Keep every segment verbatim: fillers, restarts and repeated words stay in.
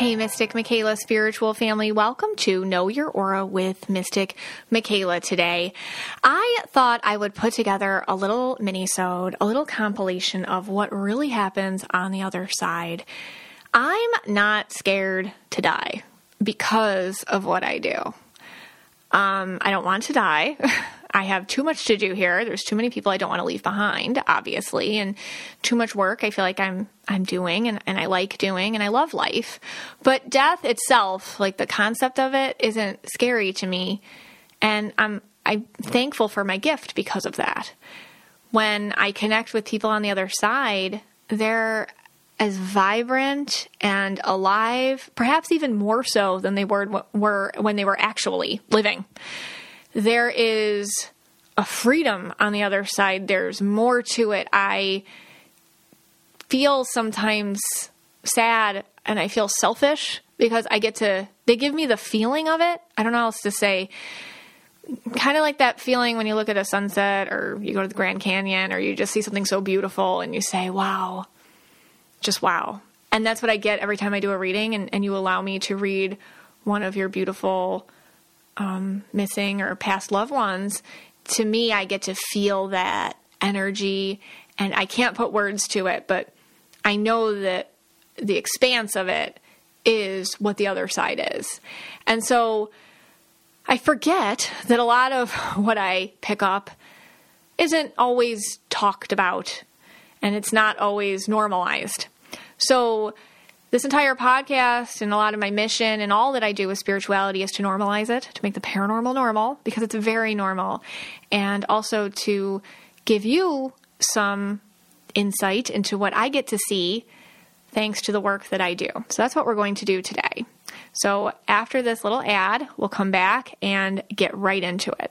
Hey, Mystic Michaela spiritual family. Welcome to Know Your Aura with Mystic Michaela today. I thought I would put together a little mini-sode, a little compilation of what really happens on the other side. I'm not scared to die because of what I do. Um, I don't want to die. I have too much to do here. There's too many people I don't want to leave behind, obviously, and too much work I feel like I'm I'm doing and, and I like doing and I love life. But death itself, like the concept of it, isn't scary to me. And I'm I'm thankful for my gift because of that. When I connect with people on the other side, they're as vibrant and alive, perhaps even more so than they were, were when they were actually living. There is a freedom on the other side. There's more to it. I feel sometimes sad and I feel selfish because I get to, they give me the feeling of it. I don't know how else to say. Kind of like that feeling when you look at a sunset or you go to the Grand Canyon or you just see something so beautiful and you say, wow, just wow. And that's what I get every time I do a reading and, and you allow me to read one of your beautiful Um, missing or past loved ones. To me, I get to feel that energy and I can't put words to it, but I know that the expanse of it is what the other side is. And so I forget that a lot of what I pick up isn't always talked about and it's not always normalized. So this entire podcast and a lot of my mission and all that I do with spirituality is to normalize it, to make the paranormal normal, because it's very normal, and also to give you some insight into what I get to see thanks to the work that I do. So that's what we're going to do today. So after this little ad, we'll come back and get right into it.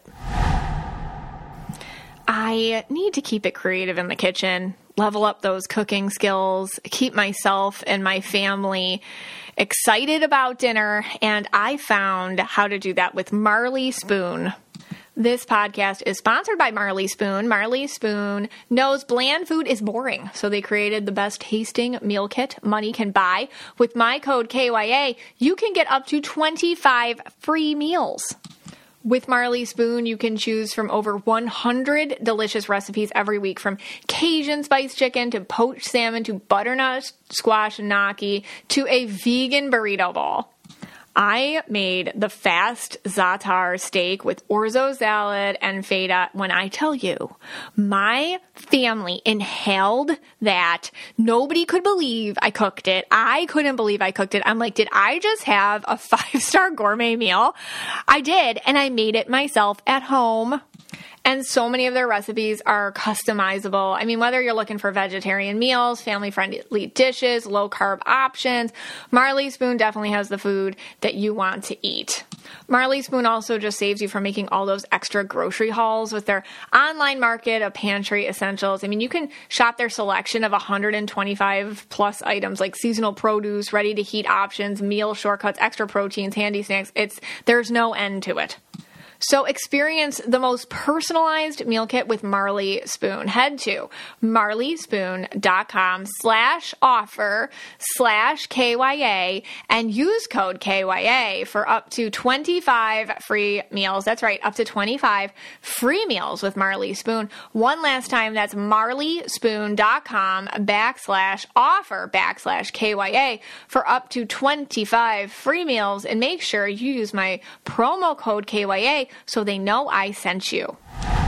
I need to keep it creative in the kitchen, level up those cooking skills, keep myself and my family excited about dinner, and I found how to do that with Marley Spoon. This podcast is sponsored by Marley Spoon. Marley Spoon knows bland food is boring, so they created the best tasting meal kit money can buy. With my code K Y A, you can get up to twenty-five free meals. With Marley Spoon, you can choose from over one hundred delicious recipes every week, from Cajun spiced chicken to poached salmon to butternut squash gnocchi to a vegan burrito bowl. I made the fast za'atar steak with orzo salad and feta. When I tell you, my family inhaled that. Nobody could believe I cooked it. I couldn't believe I cooked it. I'm like, did I just have a five-star gourmet meal? I did, and I made it myself at home. And so many of their recipes are customizable. I mean, whether you're looking for vegetarian meals, family-friendly dishes, low-carb options, Marley Spoon definitely has the food that you want to eat. Marley Spoon also just saves you from making all those extra grocery hauls with their online market of pantry essentials. I mean, you can shop their selection of one hundred twenty-five plus items like seasonal produce, ready-to-heat options, meal shortcuts, extra proteins, handy snacks. It's there's no end to it. So experience the most personalized meal kit with Marley Spoon. Head to marleyspoon.com slash offer slash K Y A and use code K Y A for up to twenty-five free meals. That's right, up to twenty-five free meals with Marley Spoon. One last time, that's marleyspoon.com backslash offer backslash K Y A for up to twenty-five free meals. And make sure you use my promo code K Y A so they know I sent you.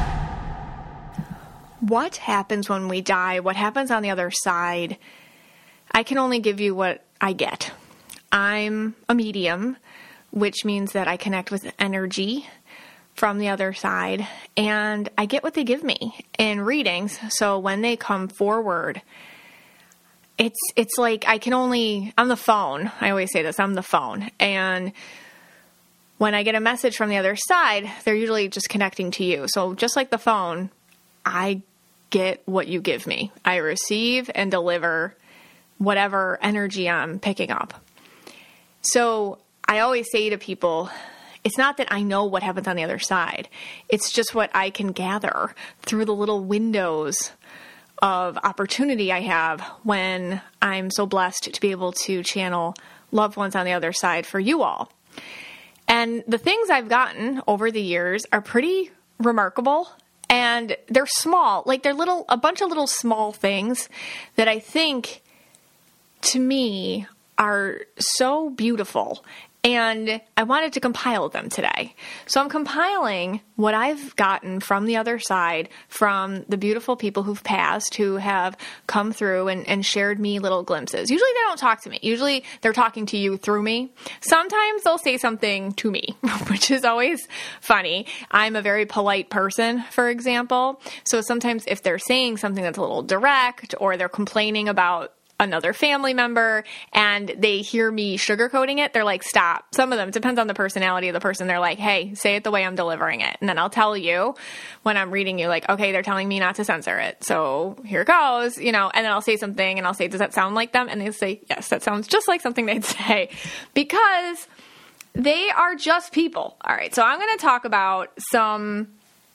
What happens when we die? What happens on the other side? I can only give you what I get. I'm a medium, which means that I connect with energy from the other side, and I get what they give me in readings. So when they come forward, it's it's like I can only, I'm the phone. I always say this, I'm the phone. And when I get a message from the other side, they're usually just connecting to you. So just like the phone, I get what you give me. I receive and deliver whatever energy I'm picking up. So I always say to people, it's not that I know what happens on the other side. It's just what I can gather through the little windows of opportunity I have when I'm so blessed to be able to channel loved ones on the other side for you all. And the things I've gotten over the years are pretty remarkable, and they're small, like they're little, a bunch of little small things that I think, to me, are so beautiful. And I wanted to compile them today. So I'm compiling what I've gotten from the other side, from the beautiful people who've passed, who have come through and, and shared me little glimpses. Usually they don't talk to me. Usually they're talking to you through me. Sometimes they'll say something to me, which is always funny. I'm a very polite person, for example. So sometimes if they're saying something that's a little direct, or they're complaining about another family member and they hear me sugarcoating it, they're like, stop. Some of them, depends on the personality of the person. They're like, hey, say it the way I'm delivering it. And then I'll tell you when I'm reading you, like, okay, they're telling me not to censor it. So here goes, you know, and then I'll say something and I'll say, does that sound like them? And they say, yes, that sounds just like something they'd say, because they are just people. All right. So I'm going to talk about some,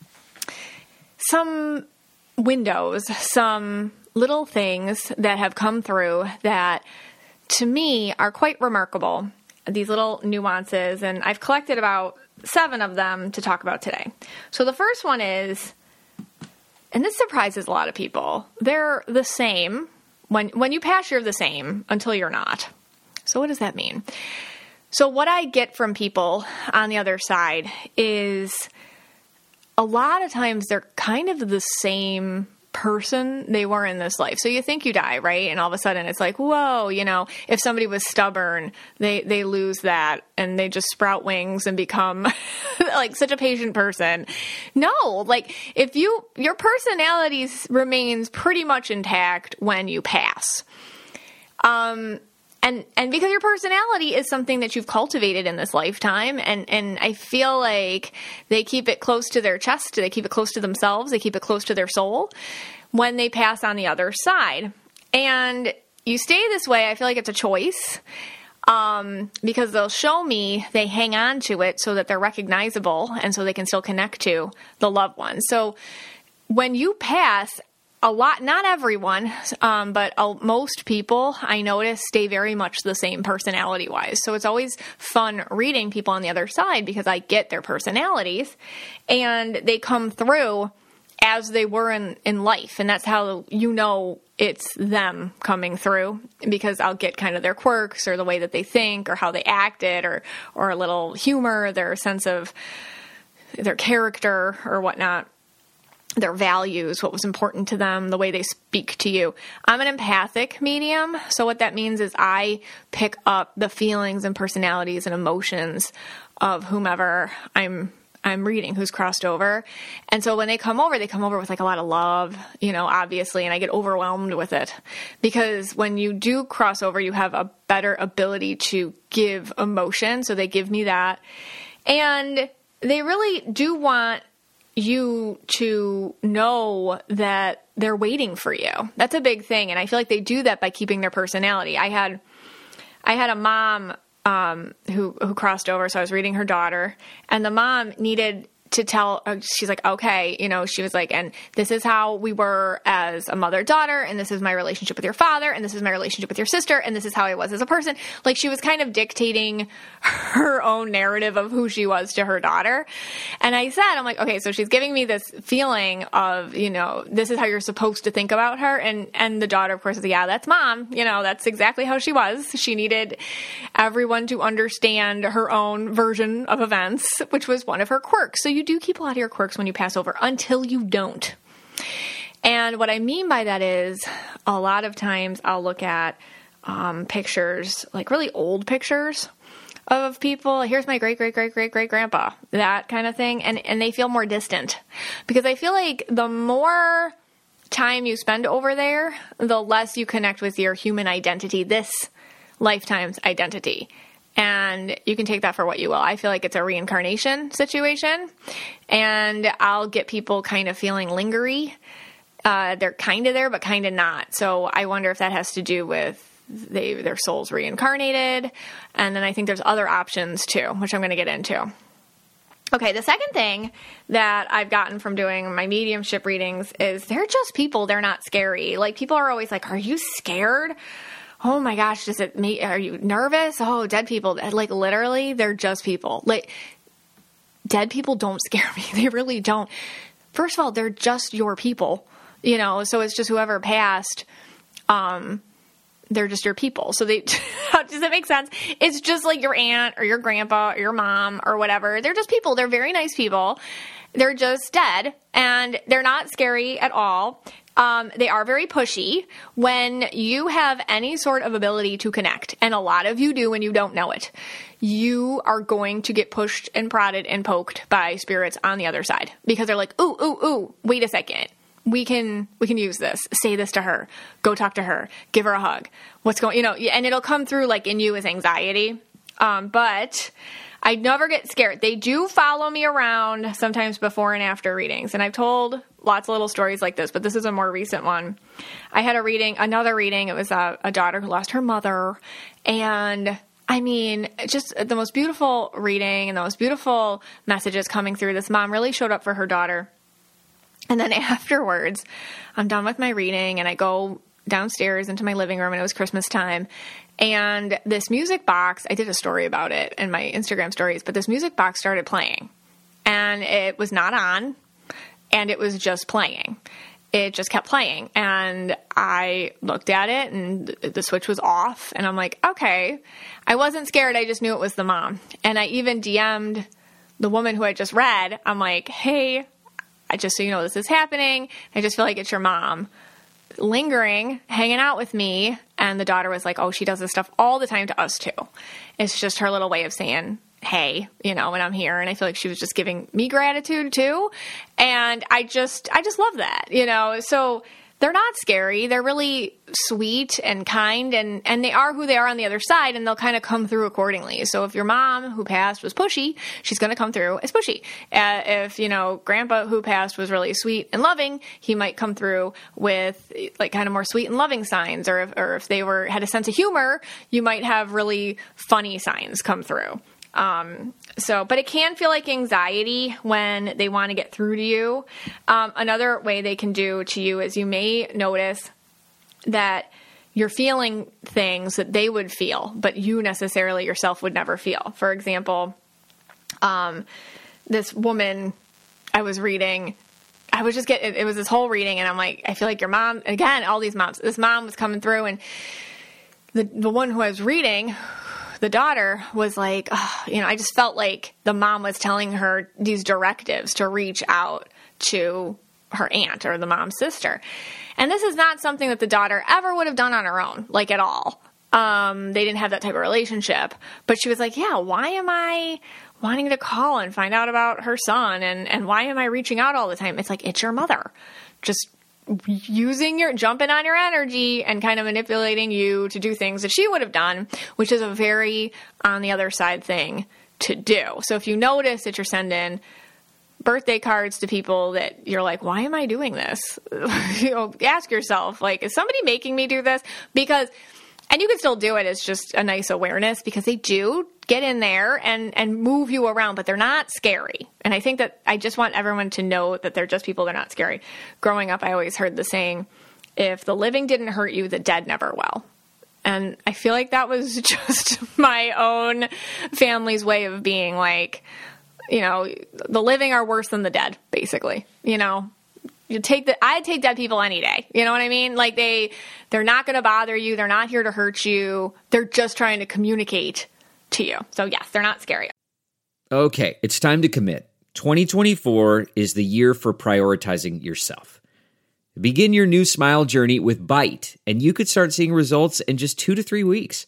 some windows, some little things that have come through that, to me, are quite remarkable. These little nuances, and I've collected about seven of them to talk about today. So the first one is, and this surprises a lot of people, they're the same. When, when you pass, you're the same until you're not. So what does that mean? So what I get from people on the other side is, a lot of times they're kind of the same person they were in this life. So you think you die, right? And all of a sudden it's like, whoa, you know, if somebody was stubborn, they, they lose that and they just sprout wings and become like such a patient person. No, like if you, your personality remains pretty much intact when you pass. Um, And and because your personality is something that you've cultivated in this lifetime, and, and I feel like they keep it close to their chest, they keep it close to themselves, they keep it close to their soul when they pass on the other side. And you stay this way, I feel like it's a choice, um, because they'll show me they hang on to it so that they're recognizable and so they can still connect to the loved ones. So when you pass, a lot, not everyone, um, but uh, most people I notice stay very much the same personality wise. So it's always fun reading people on the other side because I get their personalities and they come through as they were in, in life. And that's how you know it's them coming through, because I'll get kind of their quirks or the way that they think or how they acted, or, or a little humor, their sense of their character or whatnot, their values, what was important to them, the way they speak to you. I'm an empathic medium, so what that means is I pick up the feelings and personalities and emotions of whomever I'm I'm reading, who's crossed over. And so when they come over, they come over with like a lot of love, you know, obviously, and I get overwhelmed with it. Because when you do cross over, you have a better ability to give emotion, so they give me that. And they really do want you to know that they're waiting for you. That's a big thing. And I feel like they do that by keeping their personality. I had, I had a mom, um, who, who crossed over. So I was reading her daughter, and the mom needed to tell, uh, she's like, okay, you know, she was like, and this is how we were as a mother-daughter, and this is my relationship with your father, and this is my relationship with your sister, and this is how I was as a person. Like, she was kind of dictating her own narrative of who she was to her daughter. And I said, I'm like, okay, so she's giving me this feeling of, you know, this is how you're supposed to think about her. And, and the daughter, of course, is like, yeah, that's mom. You know, that's exactly how she was. She needed everyone to understand her own version of events, which was one of her quirks. So you do keep a lot of your quirks when you pass over until you don't. And what I mean by that is, a lot of times I'll look at um, pictures, like really old pictures of people. Here's my great, great, great, great, great grandpa, that kind of thing. And, and they feel more distant, because I feel like the more time you spend over there, the less you connect with your human identity, this lifetime's identity. And you can take that for what you will. I feel like it's a reincarnation situation, and I'll get people kind of feeling lingery. Uh, they're kind of there, but kind of not. So I wonder if that has to do with they their souls reincarnated. And then I think there's other options too, which I'm going to get into. Okay, the second thing that I've gotten from doing my mediumship readings is they're just people. They're not scary. Like, people are always like, are you scared? oh my gosh, does it make, are you nervous? Oh, dead people. Like literally, they're just people. Like dead people don't scare me. They really don't. First of all, they're just your people, you know, so it's just whoever passed, um, they're just your people. So they, does that make sense? It's just like your aunt or your grandpa or your mom or whatever. They're just people. They're very nice people. They're just dead and they're not scary at all. Um, they are very pushy when you have any sort of ability to connect. And a lot of you do when you don't know it. You are going to get pushed and prodded and poked by spirits on the other side because they're like, ooh, ooh, ooh, wait a second. We can, we can use this. Say this to her. Go talk to her. Give her a hug. What's going, you know, and it'll come through like in you as anxiety. Um, but I never get scared. They do follow me around sometimes before and after readings. And I've told lots of little stories like this, but this is a more recent one. I had a reading, another reading. It was a, a daughter who lost her mother. And I mean, just the most beautiful reading and the most beautiful messages coming through. This mom really showed up for her daughter. And then afterwards, I'm done with my reading and I go downstairs into my living room and it was Christmas time. And this music box, I did a story about it in my Instagram stories, but this music box started playing and it was not on and it was just playing. It just kept playing. And I looked at it and the switch was off and I'm like, okay, I wasn't scared. I just knew it was the mom. And I even D M'd the woman who I just read. I'm like, hey, I just so you know, this is happening. I just feel like it's your mom lingering, hanging out with me. And the daughter was like, oh, she does this stuff all the time to us too. It's just her little way of saying, hey, you know, when I'm here. And I feel like she was just giving me gratitude too. And I just, I just love that, you know, so they're not scary. They're really sweet and kind and, and they are who they are on the other side and they'll kind of come through accordingly. So if your mom who passed was pushy, she's going to come through as pushy. Uh, if, you know, grandpa who passed was really sweet and loving, he might come through with like kind of more sweet and loving signs. Or if, or if they were, had a sense of humor, you might have really funny signs come through. Um, so, but it can feel like anxiety when they want to get through to you. Um, another way they can do to you is you may notice that you're feeling things that they would feel, but you necessarily yourself would never feel. For example, um, this woman I was reading, I was just getting, it was this whole reading and I'm like, I feel like your mom, again, all these moms, this mom was coming through and the, the one who I was reading, the daughter was like, oh, you know, I just felt like the mom was telling her these directives to reach out to her aunt or the mom's sister. And this is not something that the daughter ever would have done on her own, like at all. Um, they didn't have that type of relationship. But she was like, yeah, why am I wanting to call and find out about her son? And, and why am I reaching out all the time? It's like, it's your mother. Just using your, jumping on your energy and kind of manipulating you to do things that she would have done, which is a very on the other side thing to do. So if you notice that you're sending birthday cards to people that you're like, why am I doing this? You know, ask yourself, like, is somebody making me do this? Because, and you can still do it as just a nice awareness because they do get in there and, and move you around, but they're not scary. And I think that I just want everyone to know that they're just people. They're not scary. Growing up, I always heard the saying, if the living didn't hurt you, the dead never will. And I feel like that was just my own family's way of being like, you know, the living are worse than the dead, basically. You know, you take the, I'd take dead people any day. You know what I mean? Like they, they're not going to bother you. They're not here to hurt you. They're just trying to communicate to you. So yes, they're not scary. Okay, it's time to commit. twenty twenty-four is the year for prioritizing yourself. Begin your new smile journey with Byte, and you could start seeing results in just two to three weeks.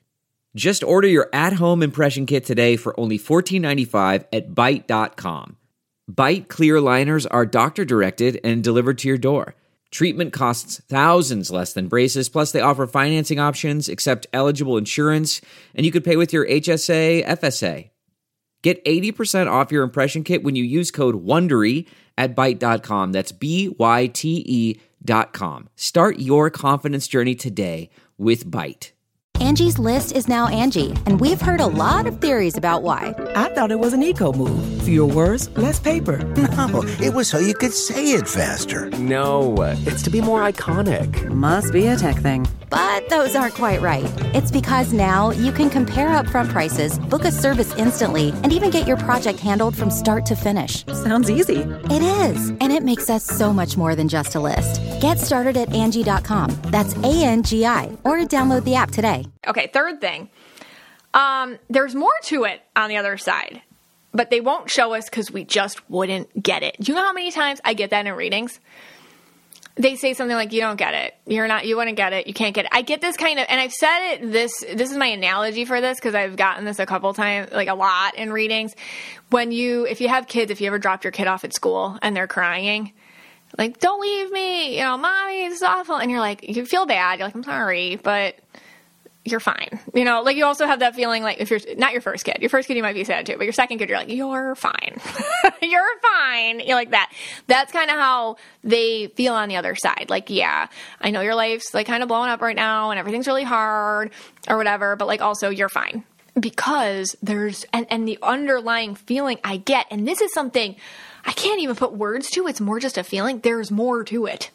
Just order your at-home impression kit today for only fourteen ninety-five at byte dot com. Byte clear liners are doctor-directed and delivered to your door. Treatment costs thousands less than braces, plus they offer financing options, accept eligible insurance, and you could pay with your H S A, F S A. Get eighty percent off your impression kit when you use code WONDERY at byte dot com. That's B Y T E dot com. Start your confidence journey today with Byte. Angie's List is now Angie, and we've heard a lot of theories about why. I thought it was an eco move. Fewer words, less paper. No, it was so you could say it faster. No, it's to be more iconic. Must be a tech thing. But those aren't quite right. It's because now you can compare upfront prices, book a service instantly, and even get your project handled from start to finish. Sounds easy. It is, and it makes us so much more than just a list. Get started at Angie dot com. That's A N G I, or download the app today. Okay, third thing. Um, there's more to it on the other side, but they won't show us because we just wouldn't get it. Do you know how many times I get that in readings? They say something like, you don't get it. You're not, you wouldn't get it. You can't get it. I get this kind of, and I've said it, this, this is my analogy for this because I've gotten this a couple times, like a lot in readings. When you, if you have kids, if you ever dropped your kid off at school and they're crying, like, don't leave me, you know, mommy, it's awful. And you're like, you feel bad. You're like, I'm sorry, but you're fine. You know, like you also have that feeling like if you're not your first kid, your first kid, you might be sad too, but your second kid, you're like, you're fine. You're fine. You're like that. That's kind of how they feel on the other side. Like, yeah, I know your life's like kind of blowing up right now and everything's really hard or whatever, but like also you're fine because there's, and, and the underlying feeling I get, and this is something I can't even put words to. It's more just a feeling. There's more to it.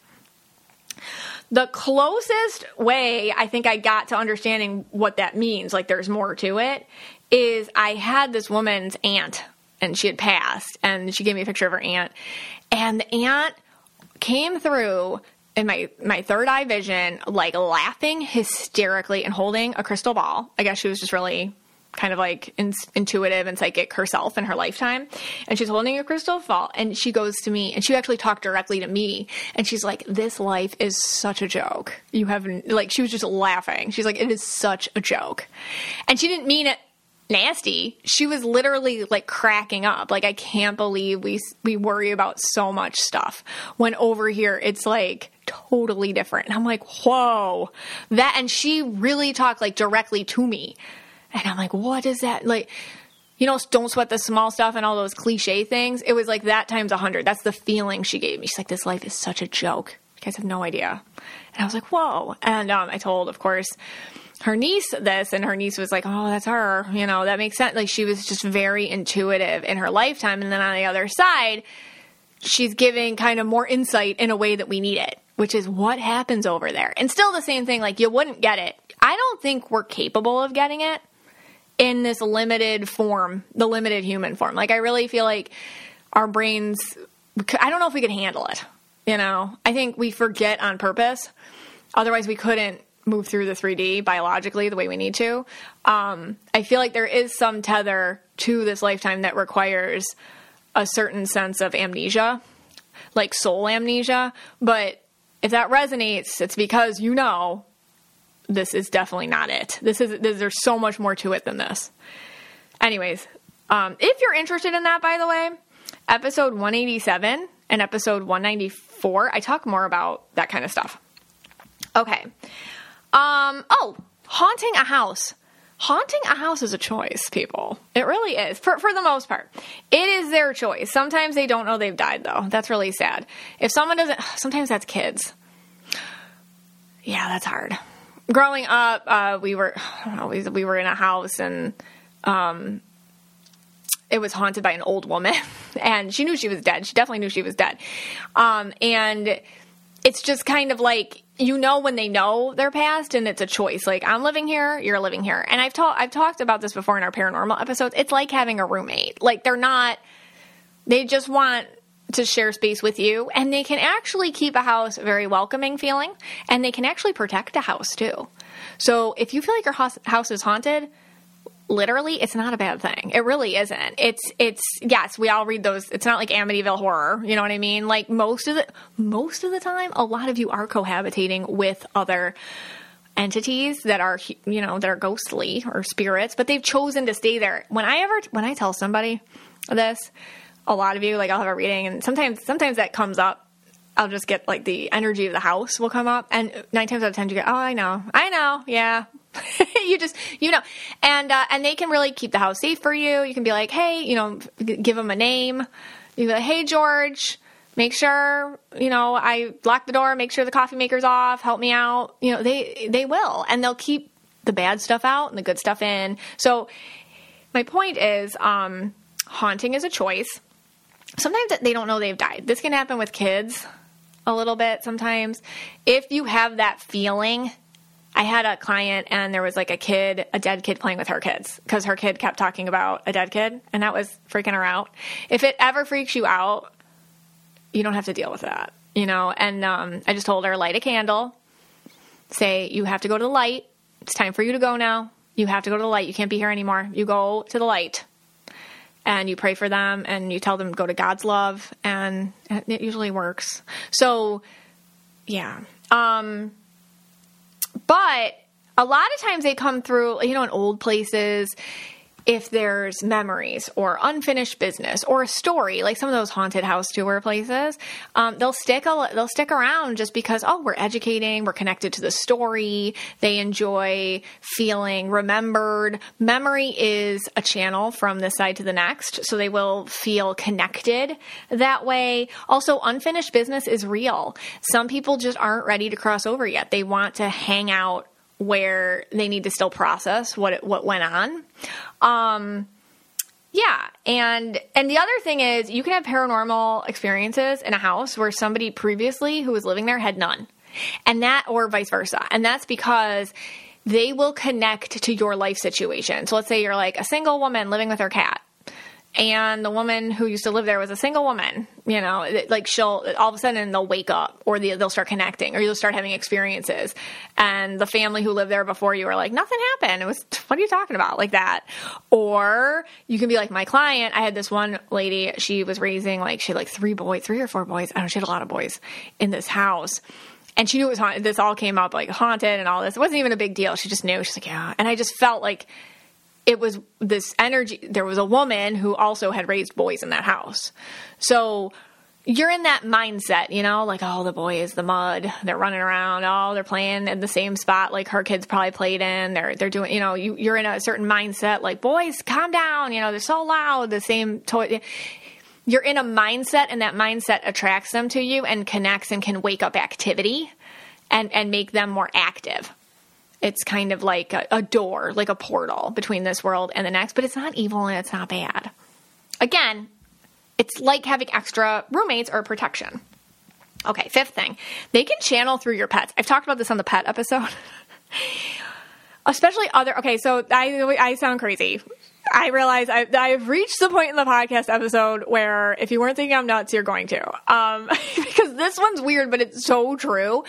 The closest way I think I got to understanding what that means, like there's more to it, is I had this woman's aunt, and she had passed, and she gave me a picture of her aunt, and the aunt came through in my, my third eye vision, like laughing hysterically and holding a crystal ball. I guess she was just really kind of like in, intuitive and psychic herself in her lifetime. And she's holding a crystal ball and she goes to me and she actually talked directly to me. And she's like, this life is such a joke. You haven't, like, she was just laughing. She's like, it is such a joke. And she didn't mean it nasty. She was literally like cracking up. Like, I can't believe we, we worry about so much stuff when over here it's like totally different. And I'm like, whoa, that, and she really talked like directly to me. And I'm like, what is that? Like, you know, don't sweat the small stuff and all those cliche things. It was like that times a hundred. That's the feeling she gave me. She's like, this life is such a joke. You guys have no idea. And I was like, whoa. And um, I told, of course, her niece this, and her niece was like, oh, that's her. You know, that makes sense. Like, she was just very intuitive in her lifetime. And then on the other side, she's giving kind of more insight in a way that we need it, which is what happens over there. And still the same thing, like, you wouldn't get it. I don't think we're capable of getting it in this limited form, the limited human form. Like, I really feel like our brains, I don't know if we could handle it. You know, I think we forget on purpose. Otherwise, we couldn't move through the three D biologically the way we need to. Um, I feel like there is some tether to this lifetime that requires a certain sense of amnesia, like soul amnesia. But if that resonates, it's because, you know, this is definitely not it. This is, there's so much more to it than this. Anyways, um, if you're interested in that, by the way, episode one eighty-seven and episode one ninety-four, I talk more about that kind of stuff. Okay. Um, oh, haunting a house. Haunting a house is a choice, people. It really is, for, for the most part. It is their choice. Sometimes they don't know they've died, though. That's really sad. If someone doesn't, sometimes that's kids. Yeah, that's hard. Growing up, uh, we were, I don't know, we, we were in a house and, um, it was haunted by an old woman and she knew she was dead. She definitely knew she was dead. Um, and it's just kind of like, you know, when they know they're passed and it's a choice, like, I'm living here, you're living here. And I've talked, I've talked about this before in our paranormal episodes. It's like having a roommate. Like, they're not, they just want to share space with you, and they can actually keep a house very welcoming feeling, and they can actually protect a house too. So if you feel like your house, house is haunted, literally, it's not a bad thing. It really isn't. It's, it's, yes, we all read those. It's not like Amityville Horror. You know what I mean? Like, most of the, most of the time, a lot of you are cohabitating with other entities that are, you know, that are ghostly or spirits, but they've chosen to stay there. When I ever, when I tell somebody this, a lot of you, like, I'll have a reading, and sometimes, sometimes that comes up. I'll just get, like, the energy of the house will come up, and nine times out of ten you go, oh, I know, I know, yeah. you just, you know, and, uh, and they can really keep the house safe for you. You can be like, hey, you know, give them a name. You can be like, hey, George, make sure, you know, I lock the door, make sure the coffee maker's off, help me out. You know, they, they will, and they'll keep the bad stuff out and the good stuff in. So my point is, um, haunting is a choice. Sometimes they don't know they've died. This can happen with kids a little bit sometimes. If you have that feeling, I had a client and there was like a kid, a dead kid playing with her kids because her kid kept talking about a dead kid and that was freaking her out. If it ever freaks you out, you don't have to deal with that, you know? And um, I just told her, light a candle, say, you have to go to the light. It's time for you to go now. You have to go to the light. You can't be here anymore. You go to the light. And you pray for them, and you tell them to go to God's love, and it usually works. So, yeah. Um, but a lot of times they come through, you know, in old places, if there's memories or unfinished business or a story, like some of those haunted house tour places, um, they'll stick a, they'll stick around just because, oh, we're educating, we're connected to the story. They enjoy feeling remembered. Memory is a channel from this side to the next, so they will feel connected that way. Also, unfinished business is real. Some people just aren't ready to cross over yet. They want to hang out where they need to still process what it, what went on. Um, yeah. And, and the other thing is you can have paranormal experiences in a house where somebody previously who was living there had none, and that, or vice versa. And that's because they will connect to your life situation. So let's say you're like a single woman living with her cat, and the woman who used to live there was a single woman, you know, like she'll, all of a sudden they'll wake up, or they'll start connecting, or you'll start having experiences. And the family who lived there before you are like, nothing happened. It was, what are you talking about? Like that. Or you can be like my client. I had this one lady, she was raising like, she had like three boys, three or four boys. I don't know, she had a lot of boys in this house. And she knew it was haunted. This all came up like haunted and all this. It wasn't even a big deal. She just knew. She's like, yeah. And I just felt like, it was this energy. There was a woman who also had raised boys in that house. So you're in that mindset, you know, like, oh, the boy is the mud. They're running around. Oh, they're playing in the same spot like her kids probably played in. They're they're doing, you know, you, you're in a certain mindset like, boys, calm down. You know, they're so loud. The same toy. You're in a mindset, and that mindset attracts them to you and connects and can wake up activity and, and make them more active. It's kind of like a, a door, like a portal between this world and the next, but it's not evil and it's not bad. Again, it's like having extra roommates or protection. Okay, fifth thing. They can channel through your pets. I've talked about this on the pet episode. Especially other, okay, so I I sound crazy. I realize I, I've reached the point in the podcast episode where if you weren't thinking I'm nuts, you're going to. Um, because this one's weird, but it's so true.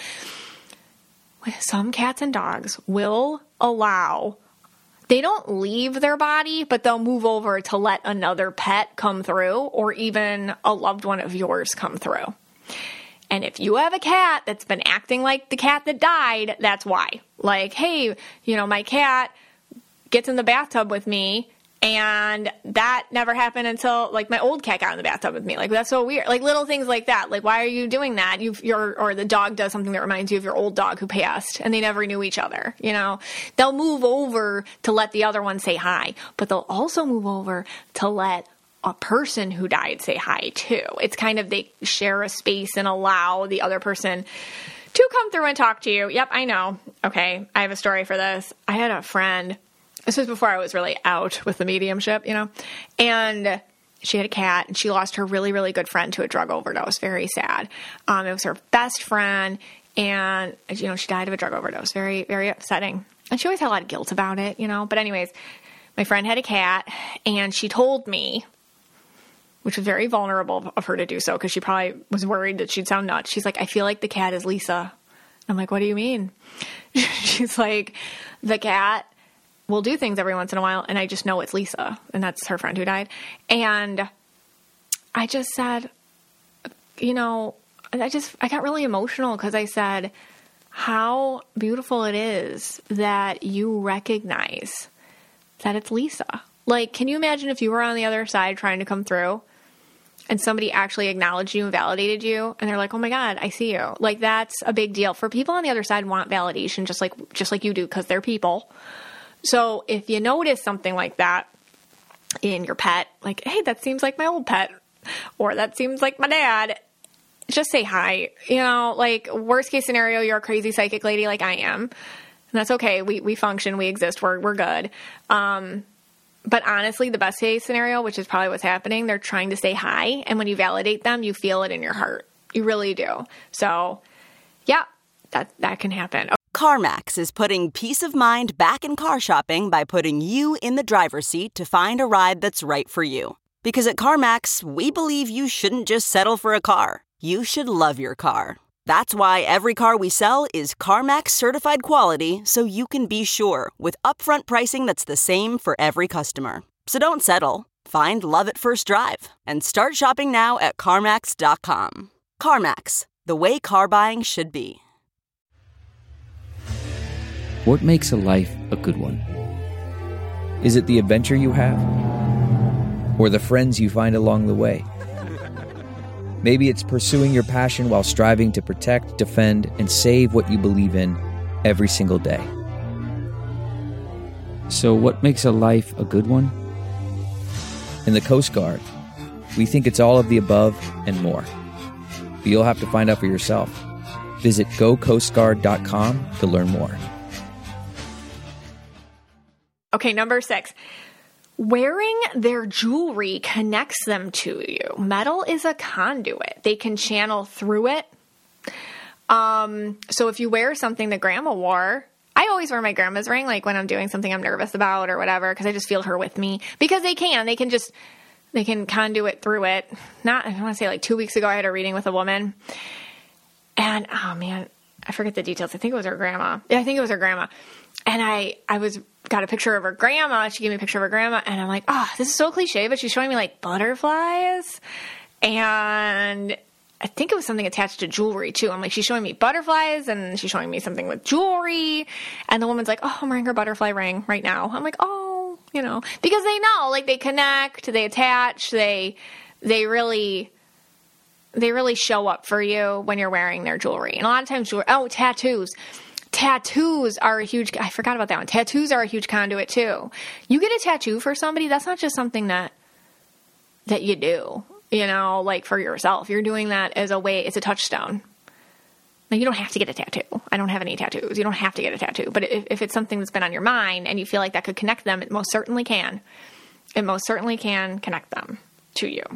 Some cats and dogs will allow, they don't leave their body, but they'll move over to let another pet come through, or even a loved one of yours come through. And if you have a cat that's been acting like the cat that died, that's why. Like, hey, you know, my cat gets in the bathtub with me, and that never happened until, like, my old cat got in the bathtub with me. Like, that's so weird. Like, little things like that. Like, why are you doing that? You've, you're, or the dog does something that reminds you of your old dog who passed, and they never knew each other, you know? They'll move over to let the other one say hi, but they'll also move over to let a person who died say hi, too. It's kind of, they share a space and allow the other person to come through and talk to you. Yep, I know. Okay, I have a story for this. I had a friend. This was before I was really out with the mediumship, you know, and she had a cat, and she lost her really, really good friend to a drug overdose. Very sad. Um, it was her best friend, and, you know, she died of a drug overdose. Very, very upsetting. And she always had a lot of guilt about it, you know. But anyways, my friend had a cat, and she told me, which was very vulnerable of her to do so, because she probably was worried that she'd sound nuts. She's like, I feel like the cat is Lisa. I'm like, what do you mean? She's like, the cat will do things every once in a while, and I just know it's Lisa, and that's her friend who died. And I just said, you know, I just, I got really emotional because I said, how beautiful it is that you recognize that it's Lisa. Like, can you imagine if you were on the other side trying to come through and somebody actually acknowledged you and validated you, and they're like, oh my God, I see you. Like, that's a big deal. For people on the other side want validation just like, just like you do, because they're people. So if you notice something like that in your pet, like, hey, that seems like my old pet, or that seems like my dad, just say hi. You know, like, worst case scenario, you're a crazy psychic lady like I am. And that's okay. We we function, we exist, we're we're good. Um, but honestly, the best case scenario, which is probably what's happening, they're trying to stay high, and when you validate them, you feel it in your heart. You really do. So, yeah, that that can happen. CarMax is putting peace of mind back in car shopping by putting you in the driver's seat to find a ride that's right for you. Because at CarMax, we believe you shouldn't just settle for a car. You should love your car. That's why every car we sell is CarMax certified quality, so you can be sure with upfront pricing that's the same for every customer. So don't settle. Find love at first drive and start shopping now at CarMax dot com. CarMax, the way car buying should be. What makes a life a good one? Is it the adventure you have? Or the friends you find along the way? Maybe it's pursuing your passion while striving to protect, defend, and save what you believe in every single day. So what makes a life a good one? In the Coast Guard, we think it's all of the above and more. But you'll have to find out for yourself. Visit go coast guard dot com to learn more. Okay, number six. Wearing their jewelry connects them to you. Metal is a conduit. They can channel through it. Um, so if you wear something that grandma wore, I always wear my grandma's ring, like when I'm doing something I'm nervous about or whatever, because I just feel her with me. Because they can. They can just, they can conduit through it. Not, I want to say like two weeks ago I had a reading with a woman. And, oh man, I forget the details. I think it was her grandma. Yeah, I think it was her grandma. And I, I was, got a picture of her grandma. She gave me a picture of her grandma. And I'm like, oh, this is so cliche, but she's showing me like butterflies. And I think it was something attached to jewelry too. I'm like, she's showing me butterflies and she's showing me something with jewelry. And the woman's like, oh, I'm wearing her butterfly ring right now. I'm like, oh, you know, because they know, like they connect, they attach, they, they really, they really show up for you when you're wearing their jewelry. And a lot of times, jewelry, oh, tattoos. Tattoos are a huge, I forgot about that one. Tattoos are a huge conduit too. You get a tattoo for somebody, that's not just something that, that you do, you know, like for yourself. You're doing that as a way, it's a touchstone. Now, you don't have to get a tattoo. I don't have any tattoos. You don't have to get a tattoo. But if, if it's something that's been on your mind and you feel like that could connect them, it most certainly can. It most certainly can connect them to you.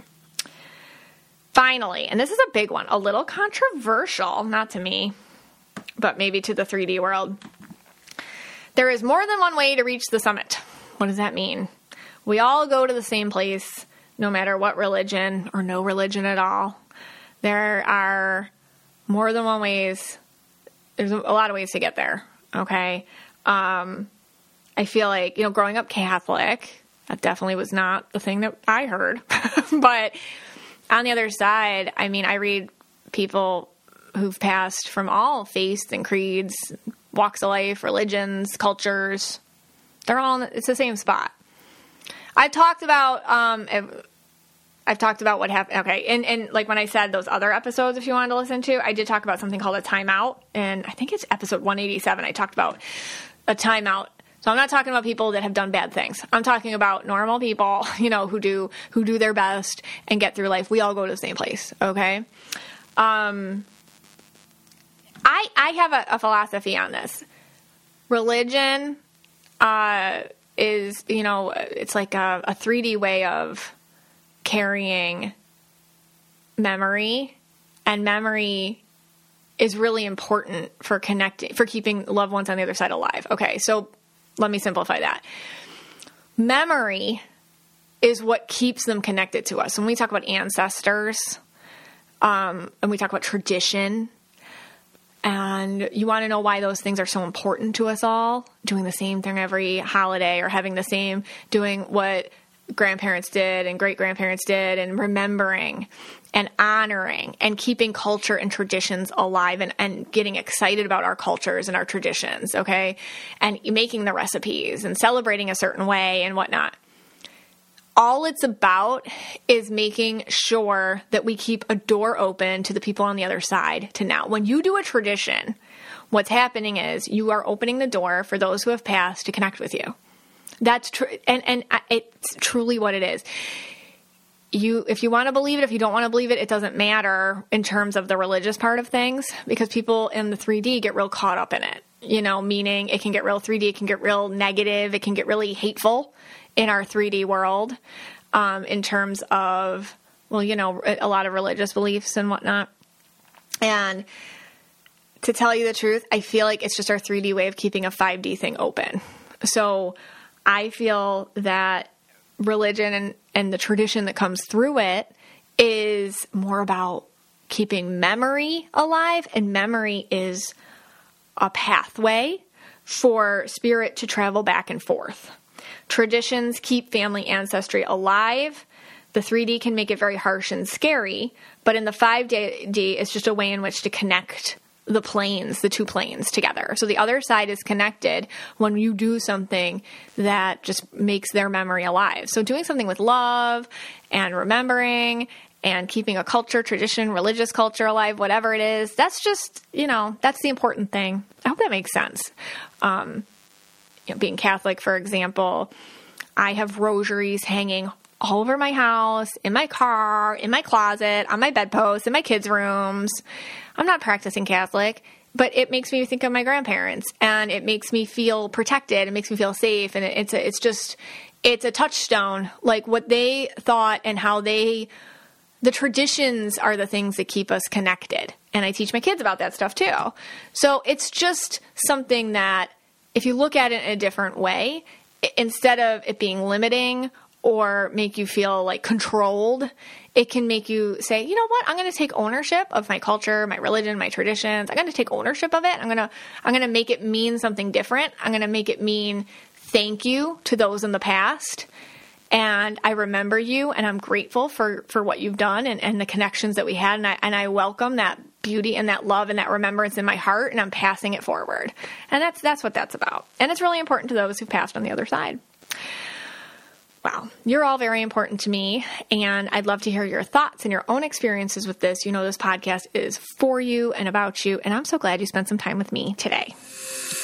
Finally, and this is a big one, a little controversial, not to me, but maybe to the three D world. There is more than one way to reach the summit. What does that mean? We all go to the same place, no matter what religion or no religion at all. There are more than one ways. There's a lot of ways to get there. Okay. Um, I feel like, you know, growing up Catholic, that definitely was not the thing that I heard. But on the other side, I mean, I read people who've passed from all faiths and creeds, walks of life, religions, cultures. They're all in the, it's the same spot. I've talked about, um, I've talked about what happened. Okay. And, and like when I said those other episodes, if you wanted to listen to, I did talk about something called a timeout. And I think it's episode one eighty-seven. I talked about a timeout. So I'm not talking about people that have done bad things. I'm talking about normal people, you know, who do, who do their best and get through life. We all go to the same place. Okay. Um, I, I have a, a philosophy on this. Religion, uh, is, you know, it's like a, a three D way of carrying memory, and memory is really important for connecting, for keeping loved ones on the other side alive. Okay. So let me simplify that. Memory is what keeps them connected to us. When we talk about ancestors, um, and we talk about tradition, and you want to know why those things are so important to us all, doing the same thing every holiday or having the same, doing what grandparents did and great-grandparents did, and remembering and honoring and keeping culture and traditions alive, and, and getting excited about our cultures and our traditions, okay? And making the recipes and celebrating a certain way and whatnot. All it's about is making sure that we keep a door open to the people on the other side to now. When you do a tradition, what's happening is you are opening the door for those who have passed to connect with you. That's true. And, and it's truly what it is. You, if you want to believe it, if you don't want to believe it, it doesn't matter in terms of the religious part of things, because people in the three D get real caught up in it. you know, meaning it can get real three D, it can get real negative, it can get really hateful in our three D world, um, in terms of, well, you know, a lot of religious beliefs and whatnot. And to tell you the truth, I feel like it's just our three D way of keeping a five D thing open. So I feel that religion and, and the tradition that comes through it is more about keeping memory alive, and memory is a pathway for spirit to travel back and forth. Traditions keep family ancestry alive. The three D can make it very harsh and scary, but in the five D, it's just a way in which to connect the planes, the two planes together. So the other side is connected when you do something that just makes their memory alive. So doing something with love and remembering and keeping a culture, tradition, religious culture alive, whatever it is, that's just, you know, that's the important thing. I hope that makes sense. Um, you know, being Catholic, for example, I have rosaries hanging all over my house, in my car, in my closet, on my bedpost, in my kids' rooms. I'm not practicing Catholic, but it makes me think of my grandparents, and it makes me feel protected. It makes me feel safe, and it's a, it's just, it's a touchstone. Like what they thought and how they, the traditions are the things that keep us connected. And I teach my kids about that stuff too. So it's just something that if you look at it in a different way, instead of it being limiting or make you feel like controlled, it can make you say, you know what, I'm going to take ownership of my culture, my religion, my traditions. I'm going to take ownership of it. I'm going to, I'm going to make it mean something different. I'm going to make it mean thank you to those in the past. And I remember you, and I'm grateful for, for what you've done and, and the connections that we had. And I, and I welcome that beauty and that love and that remembrance in my heart, and I'm passing it forward. And that's, that's what that's about. And it's really important to those who've passed on the other side. Wow. You're all very important to me, and I'd love to hear your thoughts and your own experiences with this. You know, this podcast is for you and about you, and I'm so glad you spent some time with me today.